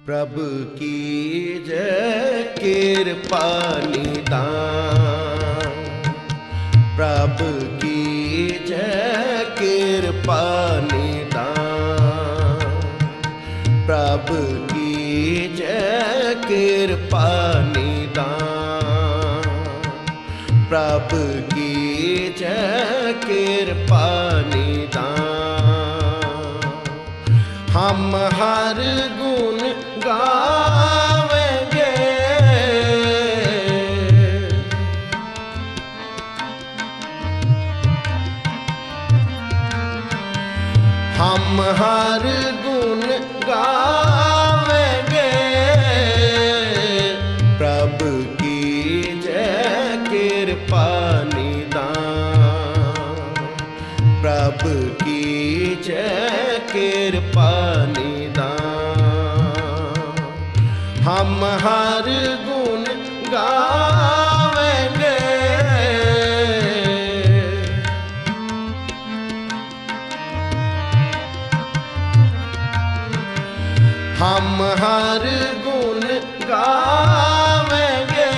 प्रभु की जय कृपा निदान। प्रभु की जय कृपा निदान। प्रभु की जय कृपा निदान। प्रभु की जय कृपा निदान। हम हर गुण गावेंगे, हम हर गुण गावेंगे। प्रभु की जय कृपा निदान। प्रभु की जय कृपा निदान। हम हर गुण गावेंगे। हम हर गुण गावेंगे।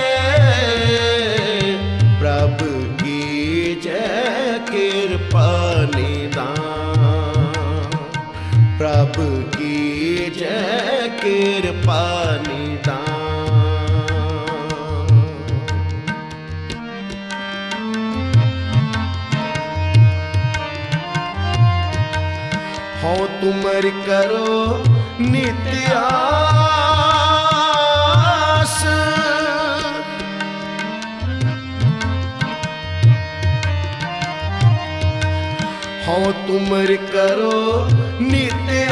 प्रभु की जय कृपा निदान। प्रभु की जय कृपा निदान। हो तुमर करो नित्य आस। हो तुमर करो नित्य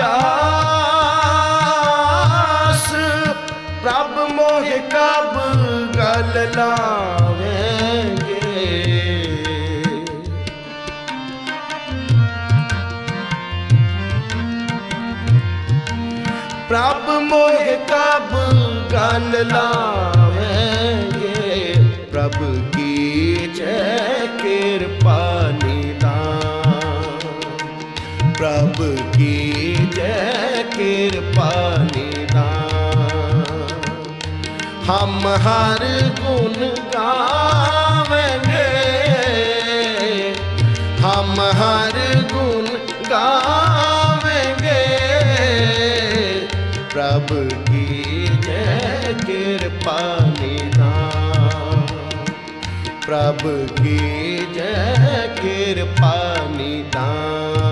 आस। प्रभु मोह कब गल लावेंगे। प्रभु मोह कब गल लावेंगे। प्रभु की जय कृपा निदान। प्रभु की जय कृपा निदान। हम हर गुण गावेंगे। हम हर गुण गावेंगे। प्रभु की जय कृपा निदान। प्रभु की जय कृपा निदान।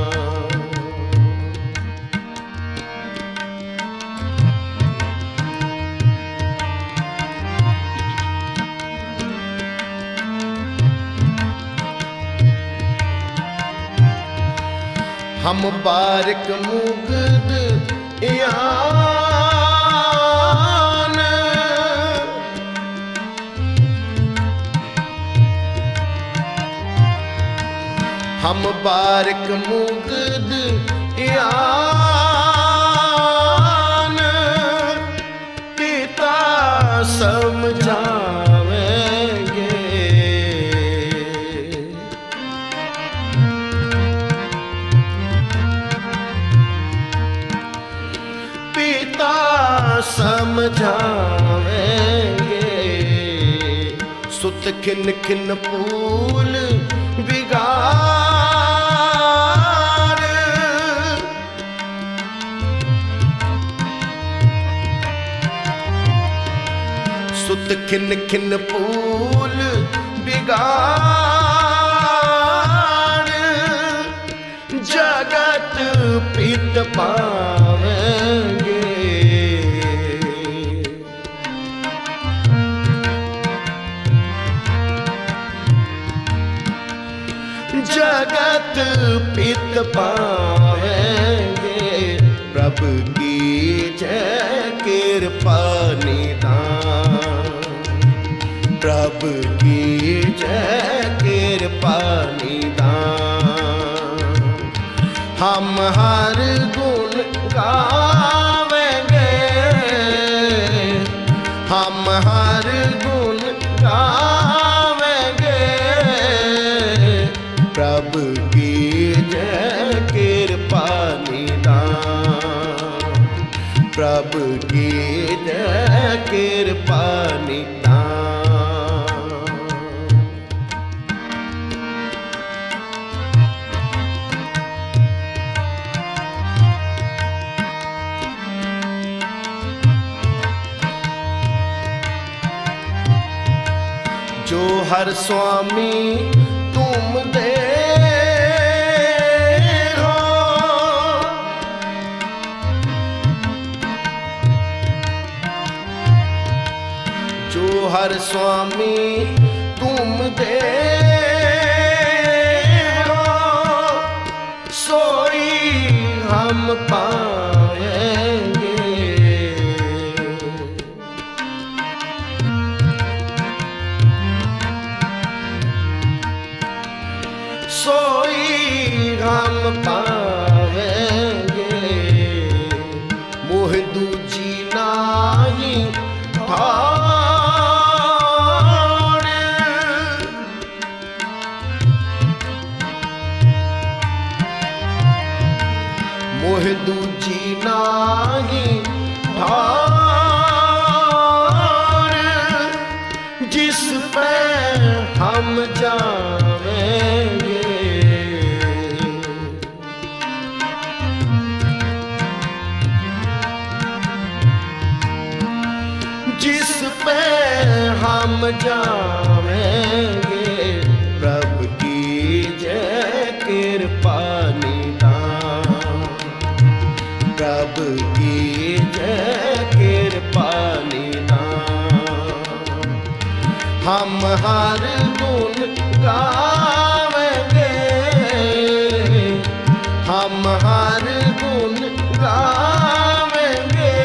हम बारिक मुग्ध यान। हम बारिक मुग्ध यान। पिता समझावेंगे। पिता समझावेंगे। सुत खिन खिन फूल बिगाड़। सुत खिन खिन फूल बिगाड़। जगत पित पावेंगे। जगत पित पावेंगे। प्रभु की जय कृपा निदान। प्रभु की जय कृपा निदान। हम हर गुण गावेंगे। हम हर गुण गावेंगे। प्रभु की जय कृपा निदान। प्रभु की जय कृपा निधान। जो हर स्वामी तुम दे हो, जो हर स्वामी तुम दे हो, सोई हम पाएंगे। सोई हम पावेंगे, मोह दूजी नाही ठाड़। मोह दूजी नाही ठाड़, जिस पे हम जावेंगे। जिस पे हम जावेंगे, प्रभु की जय कृपा निधान। प्रभु की जय कृपा निधान। हम हर गुण गावेंगे, हम हर गुण गावेंगे।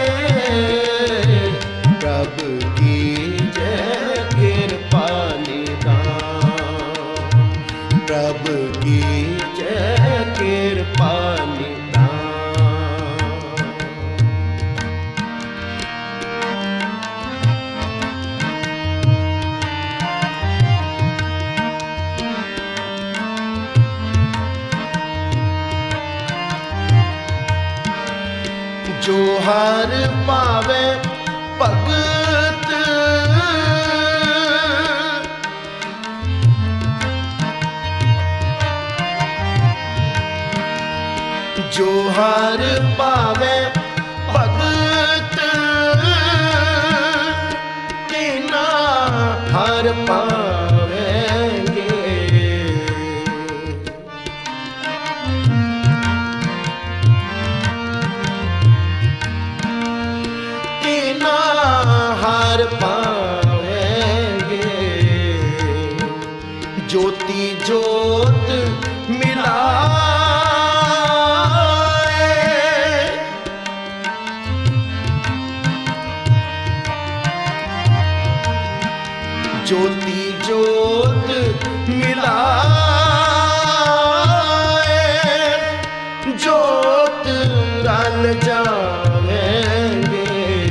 प्रभु की जय कृपा निधान। प्रभु की जय कृपा निधान। जो हर पावे भगत, जो हर पावे भगत, तिना हर पावेंगे। तिना हर पावेंगे। ज्योति ज्योत मिलाए, ज्योति ज्योत मिलाए, ज्योत रल जावेंगे।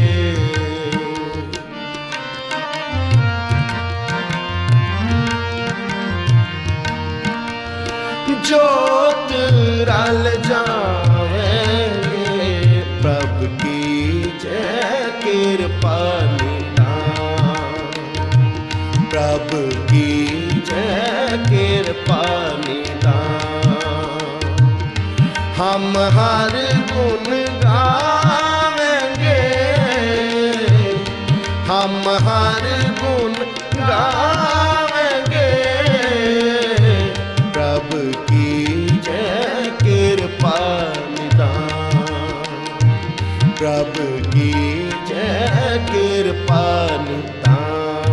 ज्योत रल जावेंगे। प्रभु की जय कृपा निधान। प्रभु की जय कृपा निधान। हम हर गुण गावेंगे, हम हर गुण गावेंगे। प्रभु की जय कृपा निधान। प्रभु की जय कृपा निधान।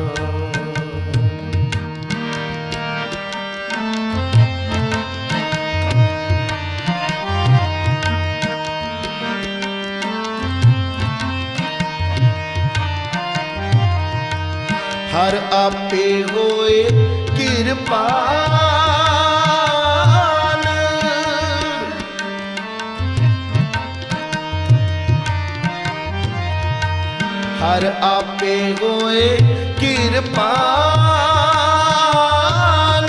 हर आपे होए कृपाल, हर आपे होए कृपाल।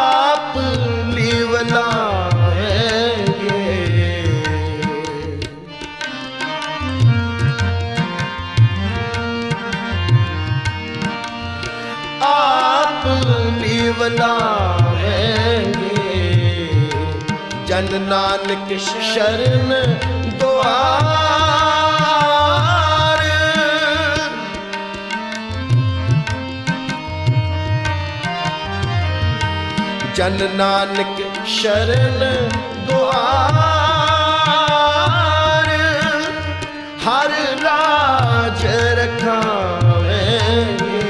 आप लिवलाएंगे, बुलावेंगे, जन नानक शरण द्वार। जन नानक शरण द्वार, हर लाज रखावेंगे।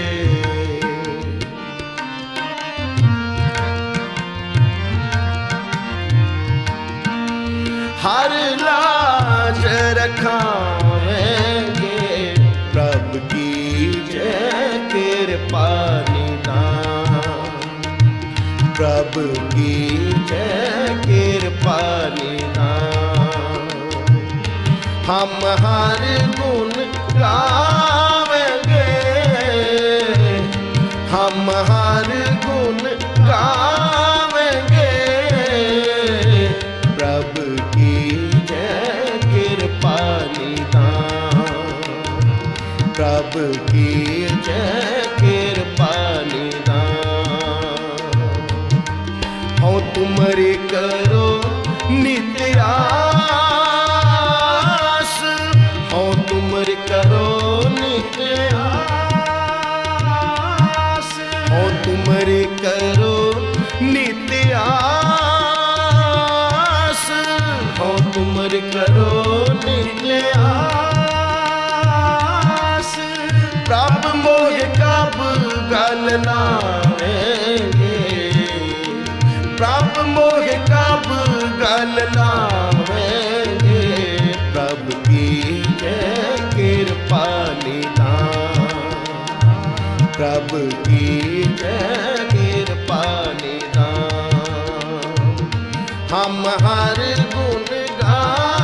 हर लाज रखावेंगे, प्रभु की जय कृपा निधान। प्रभु की जय कृपा निधान। हम हर गुण गावेंगे, हम हर गुण गावेंगे, प्रभु की जय कृपा निधान। प्रभु की जय कृपा निधान। हो तुमरी करो नित्य आस, हो तुमरी करो नित्य आस, हो तुमरी करो नित्य आस, हो तुमरी करो नित्य आस। प्रभु मोह कब गल लावेंगे, प्रभु मोह कब गल लावेंगे, प्रभु की जय कृपा निधान। प्रभु की जय कृपा निधान। हम हर गुण गा